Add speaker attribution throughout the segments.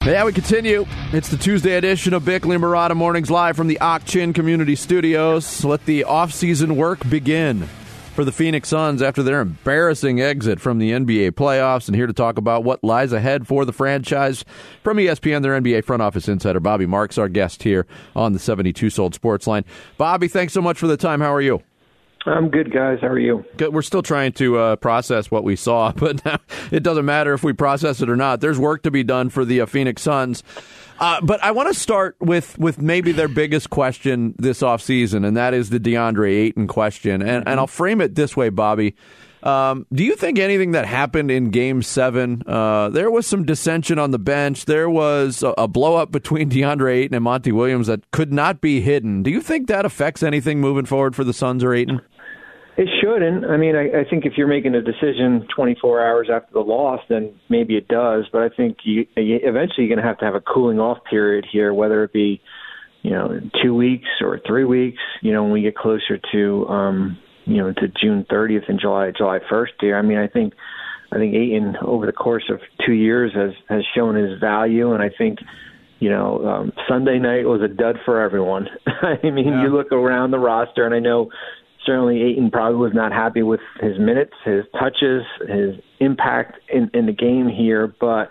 Speaker 1: Yeah, we continue. It's the Tuesday edition of Bickley Marotta Mornings live from the Ak-Chin Community Studios. Let the off-season work begin for the Phoenix Suns after their embarrassing exit from the NBA playoffs. And here to talk about what lies ahead for the franchise from ESPN, their NBA front office insider, Bobby Marks, our guest here on the 72 Sold Sports Line. Bobby, thanks so much for the time. How are you?
Speaker 2: I'm good, guys. How are you?
Speaker 1: Good. We're still trying to process what we saw, but it doesn't matter if we process it or not. There's work to be done for the Phoenix Suns. But I want to start with maybe their biggest question this offseason, and that is the DeAndre Ayton question. And I'll frame it this way, Bobby. Do you think anything that happened in Game 7, there was some dissension on the bench, there was a blow-up between DeAndre Ayton and Monty Williams that could not be hidden. Do you think that affects anything moving forward for the Suns or Ayton?
Speaker 2: It shouldn't. I mean, I think if you're making a decision 24 hours after the loss, then maybe it does. But I think eventually you're going to have a cooling off period here, whether it be, 2 weeks or 3 weeks, when we get closer to, to June 30th and July 1st here. I mean, I think Ayton over the course of 2 years has shown his value. And I think, Sunday night was a dud for everyone. I mean, You look around the roster, and I know certainly Ayton probably was not happy with his minutes, his touches, his impact in the game here. But,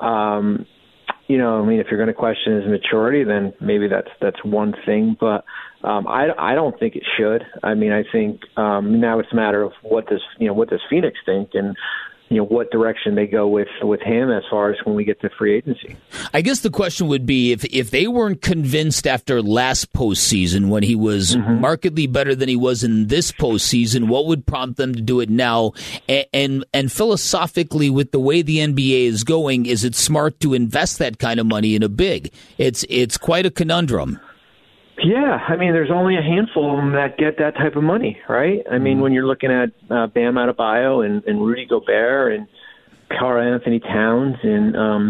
Speaker 2: if you're going to question his maturity, then maybe that's one thing. But I don't think it should. I mean, I think now it's a matter of what does Phoenix think, and what direction they go with him as far as when we get to free agency.
Speaker 3: I guess the question would be if they weren't convinced after last postseason when he was markedly better than he was in this postseason, what would prompt them to do it now? And philosophically, with the way the NBA is going, is it smart to invest that kind of money in a big? It's quite a conundrum.
Speaker 2: Yeah, I mean, there's only a handful of them that get that type of money, right? I mean, when you're looking at Bam Adebayo and Rudy Gobert and Karl-Anthony Towns and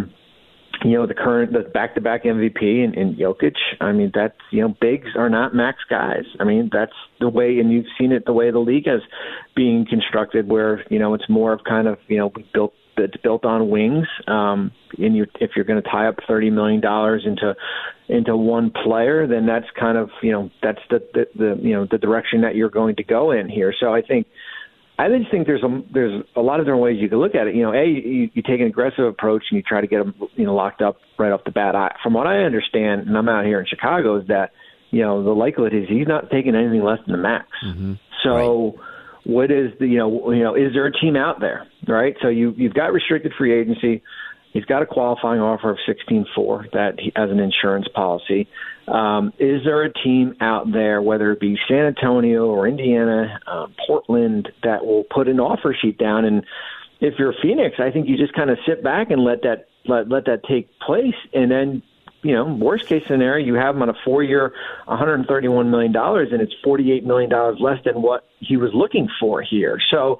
Speaker 2: the back-to-back MVP and Jokic, I mean, that's bigs are not max guys. I mean, that's the way, and you've seen it the way the league has being constructed, where it's more of kind of it's built on wings. If you're going to tie up $30 million into one player, then that's kind of that's the direction that you're going to go in here. So I just think there's a lot of different ways you can look at it. You take an aggressive approach and you try to get them locked up right off the bat. From what I understand, and I'm out here in Chicago, is that the likelihood is he's not taking anything less than the max. So. Right. What is is there a team out there, right? So you've got restricted free agency. He's got a qualifying offer of 16.4 that he has an insurance policy. Is there a team out there, whether it be San Antonio or Indiana, Portland, that will put an offer sheet down? And if you're Phoenix, I think you just kind of sit back and let that take place, and then. Worst case scenario, you have him on a 4-year, $131 million, and it's $48 million less than what he was looking for here. So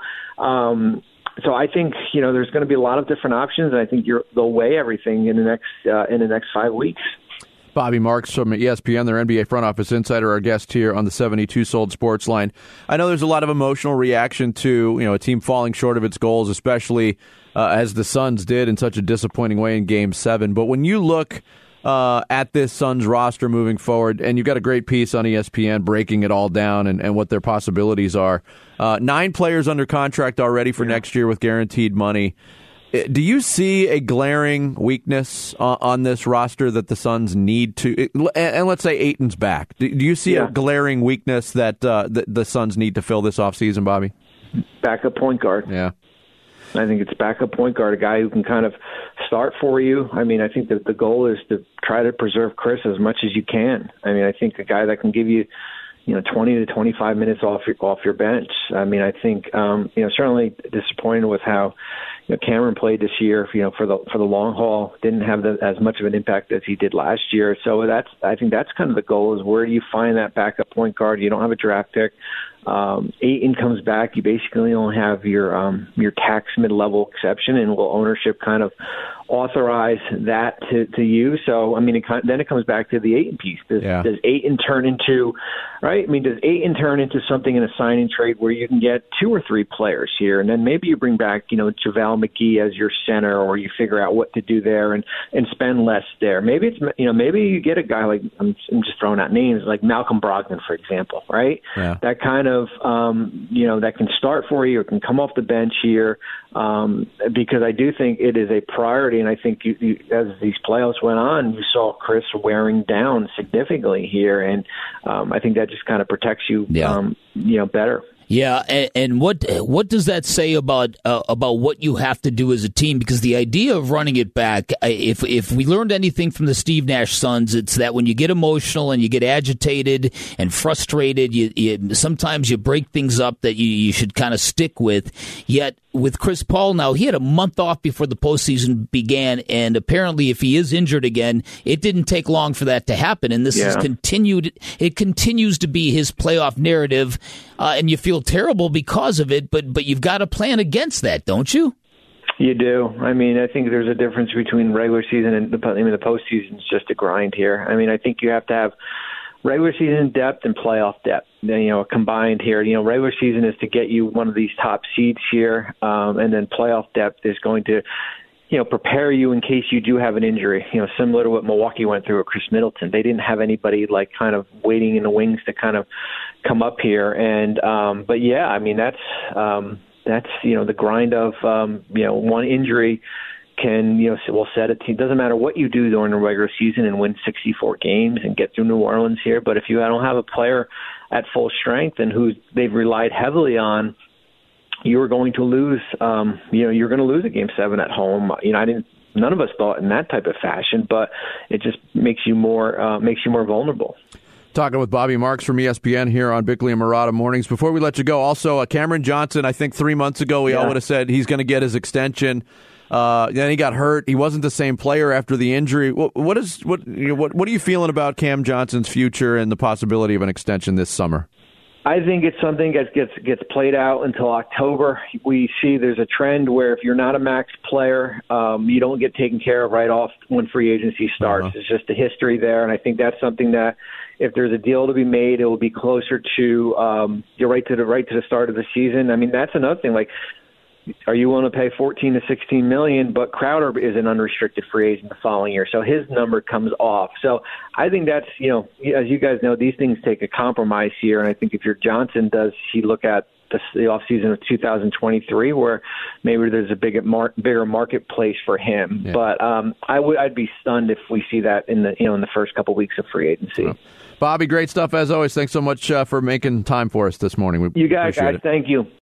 Speaker 2: I think there's going to be a lot of different options, and I think they'll weigh everything in the next 5 weeks.
Speaker 1: Bobby Marks from ESPN, their NBA front office insider, our guest here on the 72 Sold Sports Line. I know there's a lot of emotional reaction to a team falling short of its goals, especially as the Suns did in such a disappointing way in Game 7. But when you look at this Suns roster moving forward, and you've got a great piece on ESPN breaking it all down and what their possibilities are. 9 players under contract already for next year with guaranteed money. Do you see a glaring weakness on this roster that the Suns need to, and let's say Ayton's back, do you see a glaring weakness that the Suns need to fill this offseason, Bobby?
Speaker 2: Backup point guard.
Speaker 1: Yeah.
Speaker 2: I think it's backup point guard, a guy who can kind of start for you. I mean, I think that the goal is to try to preserve Chris as much as you can. I mean, I think a guy that can give you, 20 to 25 minutes off your bench. I mean, I think, certainly disappointed with how Cameron played this year. For the long haul, didn't have as much of an impact as he did last year. So I think that's kind of the goal, is where do you find that backup point guard? You don't have a draft pick. Ayton comes back, you basically only have your tax mid-level exception, and will ownership kind of authorize that to you. So, I mean, then it comes back to the Ayton piece. Does Ayton turn into, right? I mean, does Ayton turn into something in a signing trade where you can get 2 or 3 players here, and then maybe you bring back, JaVale McGee as your center, or you figure out what to do there and spend less there. Maybe it's, maybe you get a guy like, I'm just throwing out names, like Malcolm Brogdon, for example, right?
Speaker 1: Yeah.
Speaker 2: That kind of, that can start for you or can come off the bench here, because I do think it is a priority. And I think as these playoffs went on, you saw Chris wearing down significantly here, and I think that just kind of protects you, better.
Speaker 3: Yeah, and what does that say about what you have to do as a team? Because the idea of running it back, if we learned anything from the Steve Nash Suns, it's that when you get emotional and you get agitated and frustrated, you sometimes you break things up that you should kind of stick with. Yet with Chris Paul now, he had a month off before the postseason began, and apparently if he is injured again, it didn't take long for that to happen, and this has continued. It continues to be his playoff narrative, and you feel terrible because of it, but you've got to plan against that, don't you?
Speaker 2: You do. I mean, I think there's a difference between regular season and the postseason is just a grind here. I mean, I think you have to have regular season depth and playoff depth, combined here. Regular season is to get you one of these top seeds here, and then playoff depth is going to, prepare you in case you do have an injury. Similar to what Milwaukee went through with Chris Middleton. They didn't have anybody like kind of waiting in the wings to kind of come up here. And but yeah, I mean that's the grind of one injury can will set a team. Doesn't matter what you do during the regular season and win 64 games and get through New Orleans here, but if you don't have a player at full strength and who they've relied heavily on, you're going to lose. You're going to lose a Game 7 at home. None of us thought in that type of fashion, but it just makes you more vulnerable.
Speaker 1: Talking with Bobby Marks from ESPN here on Bickley and Marotta Mornings. Before we let you go, also Cameron Johnson, I think 3 months ago we all would have said he's going to get his extension. Then he got hurt. He wasn't the same player after the injury. What are you feeling about Cam Johnson's future and the possibility of an extension this summer?
Speaker 2: I think it's something that gets played out until October. We see there's a trend where if you're not a max player, you don't get taken care of right off when free agency starts. It's just a history there, and I think that's something that if there's a deal to be made, it will be closer to you're right to the start of the season. I mean, that's another thing. Like, are you willing to pay $14 to $16 million? But Crowder is an unrestricted free agent the following year, so his number comes off. So I think that's as you guys know, these things take a compromise here. And I think if you're Johnson, does he look at the offseason of 2023, where maybe there's a bigger marketplace for him? Yeah. But I'd be stunned if we see that in the first couple of weeks of free agency.
Speaker 1: Well, Bobby, great stuff as always. Thanks so much for making time for us this morning.
Speaker 2: You guys, thank you.